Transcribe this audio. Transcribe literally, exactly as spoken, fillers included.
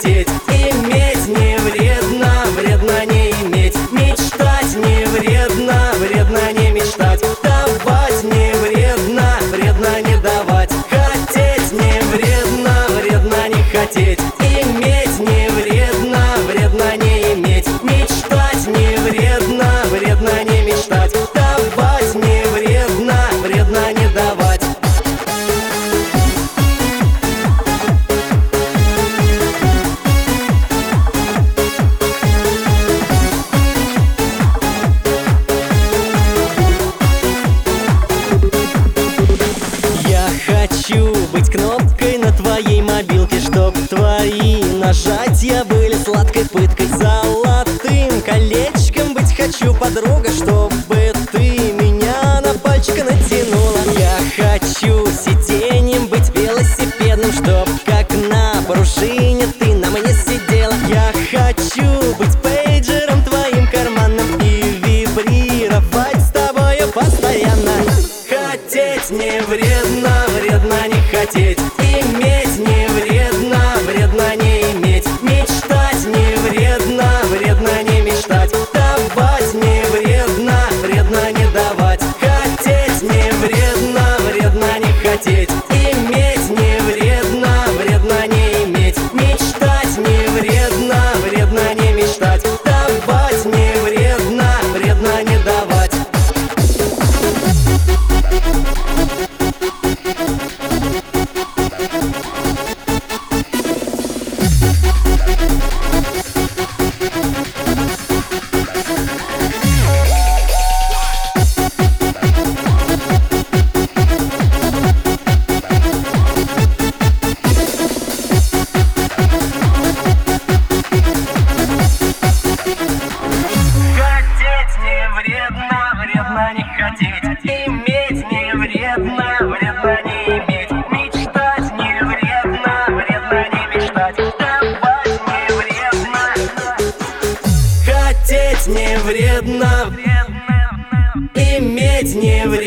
хотеть. Иметь не вредно, вредно не иметь. Мечтать не вредно, вредно не мечтать. Давать не вредно, вредно не давать. Хотеть не вредно, вредно не хотеть. Иметь не вредно, вредно не иметь. Мечтать не вредно, вредно не мечтать. Давать не вредно, вредно не давать. Я хочу быть кнопкой на твоей мобилке, чтоб твои нажатия были сладкой пыткой. Золотым колечком быть хочу, подруга, чтобы ты меня на пальчик натянула. Я хочу сиденьем быть велосипедным, чтоб как на пружине ты на мне сидела. Я хочу быть пейджером твоим карманным и вибрировать с тобою постоянно. Хотеть не вредно, вредно не хотеть. Иметь не вредно, вредно не иметь. Мечтать не вредно, вредно не мечтать. Давать не вредно, вредно не давать. Хотеть не вредно, вредно не хотеть. Иметь не вредно, вредно не иметь. Мечтать не вредно, вредно не мечтать. Давать не вредно, вредно не давать. Вредно не хотеть. Иметь не вредно, вредно не иметь. Мечтать не вредно, вредно не мечтать. Давать не вредно. Хотеть не вредно, иметь не вредно.